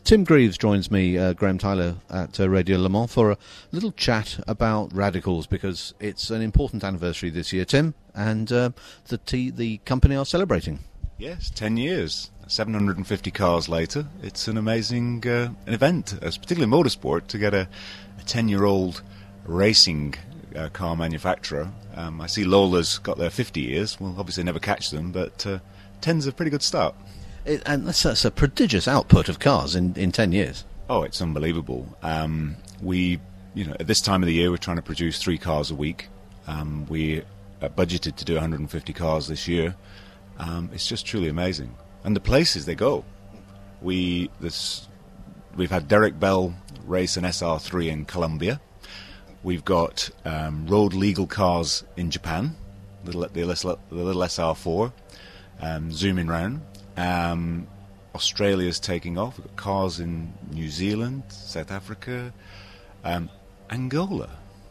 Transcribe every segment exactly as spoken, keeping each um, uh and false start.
Tim Greaves joins me, uh, Graham Tyler, at uh, Radio Le Mans for a little chat about Radicals, because it's an important anniversary this year, Tim, and uh, the t- the company are celebrating. Yes, ten years, seven hundred fifty cars later. It's an amazing uh, an event, uh, particularly motorsport, to get a ten-year-old racing uh, car manufacturer. Um, I see Lola's got their fifty years. We'll obviously never catch them, but uh, ten's a pretty good start. It, and that's, that's a prodigious output of cars in, in ten years. Oh, it's unbelievable. Um, we, you know, at this time of the year, we're trying to produce three cars a week. Um, we uh, budgeted to do one hundred fifty cars this year. Um, it's just truly amazing. And the places they go. We this we've had Derek Bell race an S R three in Colombia. We've got um, road legal cars in Japan, little, the, the little S R four, um, zooming round. Um, Australia's taking off. We've got cars in New Zealand, South Africa, um, Angola.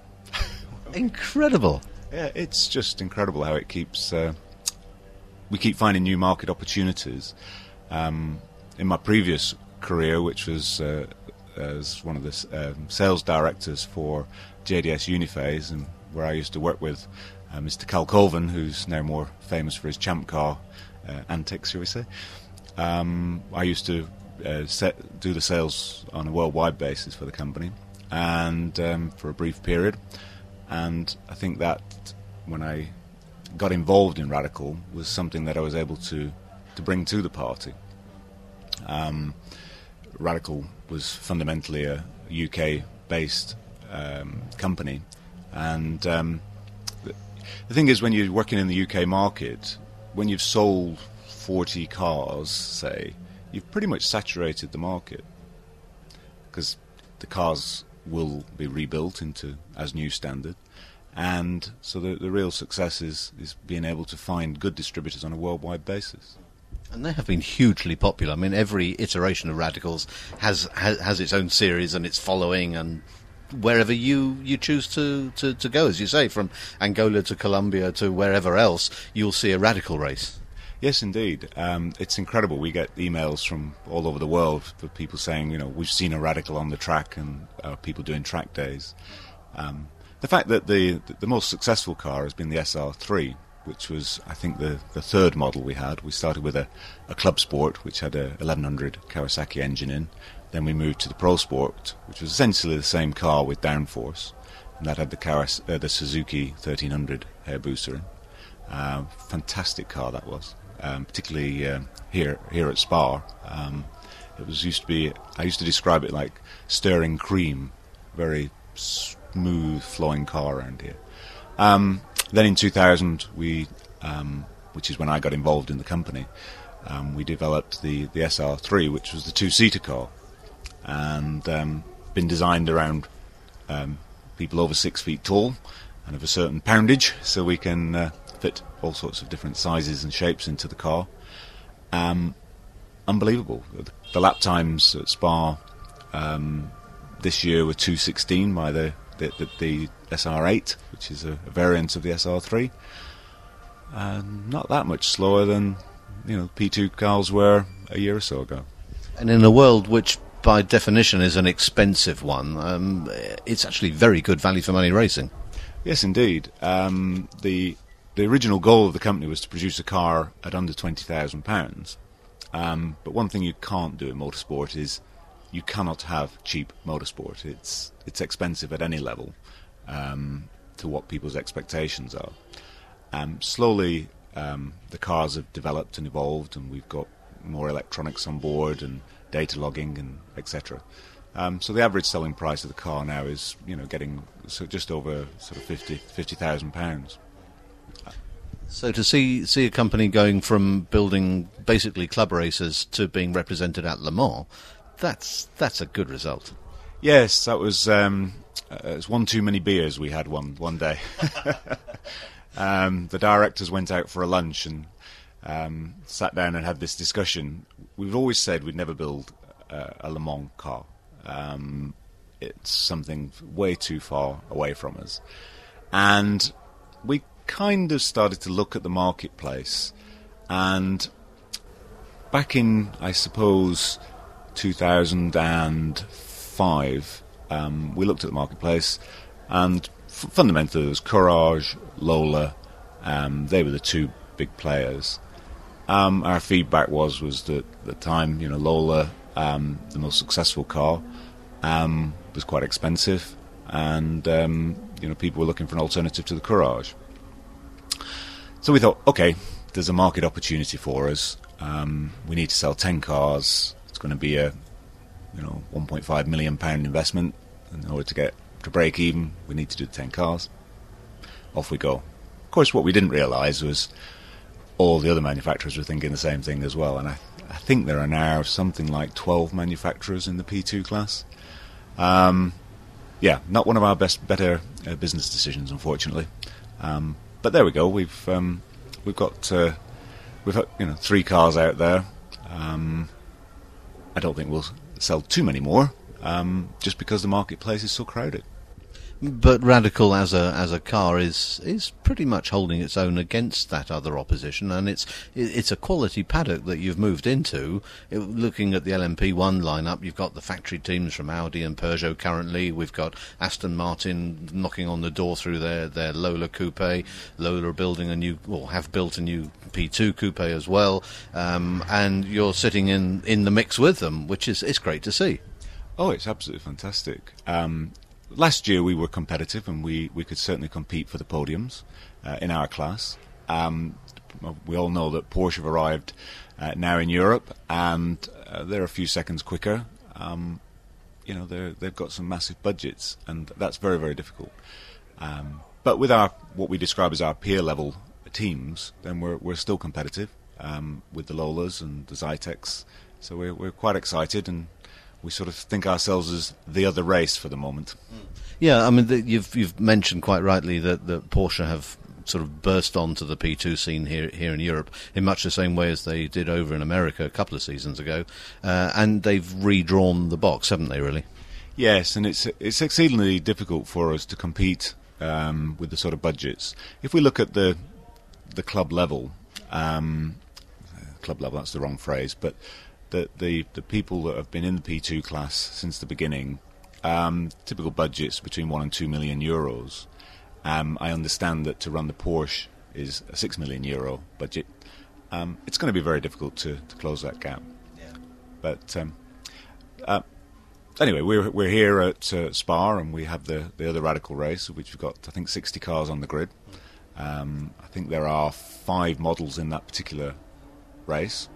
Incredible. Yeah, it's just incredible how it keeps. Uh, we keep finding new market opportunities. Um, in my previous career, which was uh, as one of the um, sales directors for J D S Uniphase, and where I used to work with uh, Mister Cal Colvin, who's now more famous for his Champ Car uh, antics, shall we say. Um, I used to uh, set, do the sales on a worldwide basis for the company, and um, for a brief period. And I think that when I got involved in Radical was something that I was able to, to bring to the party. Um, Radical was fundamentally a U K-based um, company, and um, the, the thing is, when you're working in the U K market, when you've sold forty cars, say, you've pretty much saturated the market, because the cars will be rebuilt into as new standard, and so the, the real success is, is being able to find good distributors on a worldwide basis. And they have been hugely popular. I mean, every iteration of Radicals has has, has its own series and its following, and wherever you, you choose to, to, to go, as you say, from Angola to Colombia to wherever else, you'll see a Radical race. Yes, indeed. Um, it's incredible. We get emails from all over the world for people saying, you know, we've seen a Radical on the track, and uh, people doing track days. Um, the fact that the the most successful car has been the S R three, which was, I think, the, the third model we had. We started with a, a Club Sport, which had a eleven hundred Kawasaki engine in. Then we moved to the Pro Sport, which was essentially the same car with downforce, and that had the, Kawas- uh, the Suzuki thirteen hundred air booster in. Uh, fantastic car that was. Um, particularly uh, here here at Spa. Um, it was used to be, I used to describe it like stirring cream, very smooth flowing car around here. Um, then in two thousand, we, um, which is when I got involved in the company, um, we developed the, the S R three, which was the two-seater car, and um, been designed around um, people over six feet tall and of a certain poundage, so we can uh, fit all sorts of different sizes and shapes into the car. Um, unbelievable. The, the lap times at Spa um, this year were two sixteen by the, the, the, the S R eight, which is a, a variant of the S R three. Uh, not that much slower than, you know, P two cars were a year or so ago. And in a world which, by definition, is an expensive one, um, it's actually very good value for money racing. Yes, indeed. Um, the the original goal of the company was to produce a car at under twenty thousand pounds. Um, but one thing you can't do in motorsport is you cannot have cheap motorsport. It's it's expensive at any level um, to what people's expectations are. Um, slowly, um, the cars have developed and evolved, and we've got more electronics on board and data logging and et cetera. Um, so the average selling price of the car now is, you know, getting so just over sort of fifty fifty thousand pounds. So to see see a company going from building basically club races to being represented at Le Mans, that's that's a good result. Yes, that was um, uh, it was one too many beers we had one one day. um, the directors went out for a lunch and um, sat down and had this discussion. We've always said we'd never build uh, a Le Mans car. Um, it's something way too far away from us. And we kind of started to look at the marketplace. And back in, I suppose, two thousand five, um, we looked at the marketplace, and f- fundamentally there was Courage, Lola. Um, they were the two big players. Um, our feedback was was that at the time, you know, Lola, um, the most successful car, um, was quite expensive, and um, you know, people were looking for an alternative to the Courage. So we thought, okay, there's a market opportunity for us. Um, we need to sell ten cars. It's going to be a, you know, one point five million pound investment. In order to get to break even, we need to do the ten cars. Off we go. Of course, what we didn't realise was all the other manufacturers were thinking the same thing as well. And I, I think there are now something like twelve manufacturers in the P two class. Um, yeah, not one of our best, better uh, business decisions, unfortunately. Um, but there we go. We've um, we've got uh, we've got, you know, three cars out there. Um, I don't think we'll sell too many more, um, just because the marketplace is so crowded. But Radical as a as a car is is pretty much holding its own against that other opposition, and it's it's a quality paddock that you've moved into. It, looking at the L M P one lineup, you've got the factory teams from Audi and Peugeot currently. We've got Aston Martin knocking on the door through their, their Lola Coupe. Lola are building a new, or have built a new P two Coupe as well, um, and you're sitting in, in the mix with them, which is it's great to see. Oh, it's absolutely fantastic. Um, Last year we were competitive, and we, we could certainly compete for the podiums uh, in our class. Um, we all know that Porsche have arrived uh, now in Europe, and uh, they're a few seconds quicker. Um, you know, they're, they've got some massive budgets, and that's very, very difficult. Um, but with our what we describe as our peer level teams, then we're we're still competitive um, with the Lolas and the Zytecs. So we're we're quite excited, and we sort of think ourselves as the other race for the moment. Yeah, I mean, the, you've you've mentioned quite rightly that, that Porsche have sort of burst onto the P two scene here here in Europe in much the same way as they did over in America a couple of seasons ago, uh, and they've redrawn the box, haven't they? Really? Yes, and it's it's exceedingly difficult for us to compete um, with the sort of budgets. If we look at the the club level, um, club level, that's the wrong phrase, but The, the the people that have been in the P two class since the beginning, um, typical budgets between one and two million euros. Um, I understand that to run the Porsche is a six million euro budget. Um, it's going to be very difficult to, to close that gap. Yeah. But um, uh, anyway, we're we're here at uh, Spa, and we have the, the other Radical race, which we've got I think sixty cars on the grid. Um, I think there are five models in that particular race.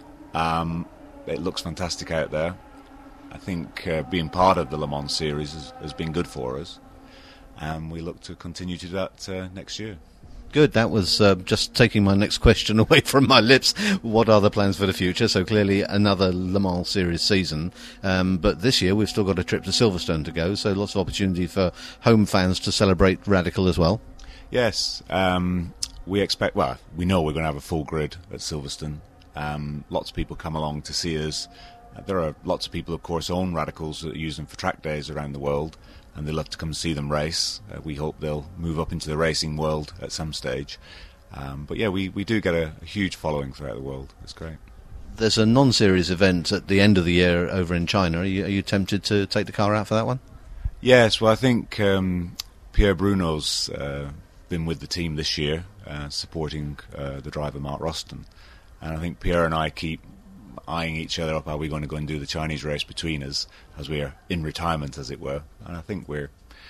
Um, It looks fantastic out there. I think uh, being part of the Le Mans series has, has been good for us, and we look to continue to do that uh, next year. Good. That was uh, just taking my next question away from my lips. What are the plans for the future? So clearly another Le Mans series season, um, but this year we've still got a trip to Silverstone to go, so lots of opportunity for home fans to celebrate Radical as well. Yes, um, we expect, well, we know we're going to have a full grid at Silverstone. Um, lots of people come along to see us. Uh, there are lots of people, of course, own Radicals that use them for track days around the world, and they love to come see them race. Uh, we hope they'll move up into the racing world at some stage. Um, but yeah, we, we do get a, a huge following throughout the world. It's great. There's a non-series event at the end of the year over in China. Are you, are you tempted to take the car out for that one? Yes, well, I think um, Pierre Bruno's uh, been with the team this year, uh, supporting uh, the driver Mark Roston. And I think Pierre and I keep eyeing each other up. Are we going to go and do the Chinese race between us as we are in retirement, as it were? And I think we're,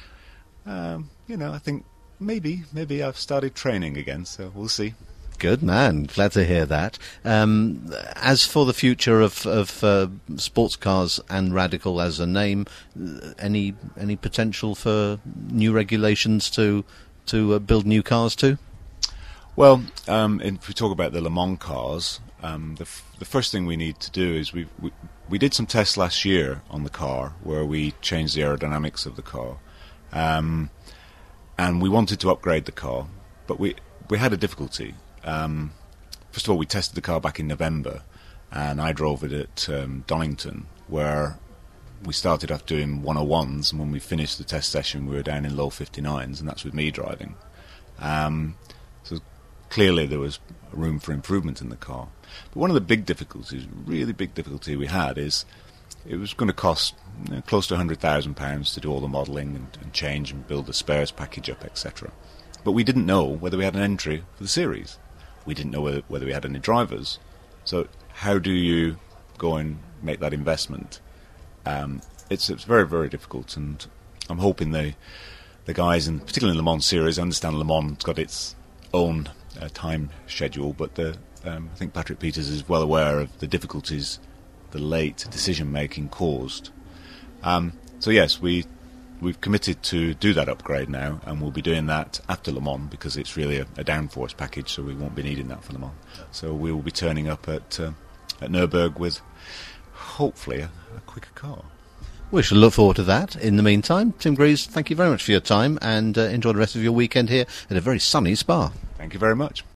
um, you know, I think maybe, maybe I've started training again, so we'll see. Good man, glad to hear that. Um, as for the future of, of uh, sports cars and Radical as a name, any any potential for new regulations to to uh, build new cars too? Well, um, if we talk about the Le Mans cars, um, the, f- the first thing we need to do is we, we we did some tests last year on the car where we changed the aerodynamics of the car, um, and we wanted to upgrade the car, but we we had a difficulty. Um, first of all, we tested the car back in November, and I drove it at um, Donington, where we started off doing one oh ones, and when we finished the test session, we were down in low fifty-nines, and that's with me driving. Um, so clearly there was room for improvement in the car. But one of the big difficulties, really big difficulty we had is it was going to cost you know, close to one hundred thousand pounds to do all the modelling and, and change and build the spares package up, et cetera. But we didn't know whether we had an entry for the series. We didn't know whether, whether we had any drivers. So how do you go and make that investment? Um, it's, it's very, very difficult, and I'm hoping the the guys, and particularly in the Le Mans series, I understand Le Mans has got its own uh, time schedule, but the, um, I think Patrick Peters is well aware of the difficulties the late decision-making caused. Um, so yes, we, we've committed to do that upgrade now, and we'll be doing that after Le Mans, because it's really a, a downforce package, so we won't be needing that for Le Mans. So we will be turning up at, uh, at Nürburgring with, hopefully, a, a quicker car. We shall look forward to that. In the meantime, Tim Greaves, thank you very much for your time, and uh, enjoy the rest of your weekend here at a very sunny Spa. Thank you very much.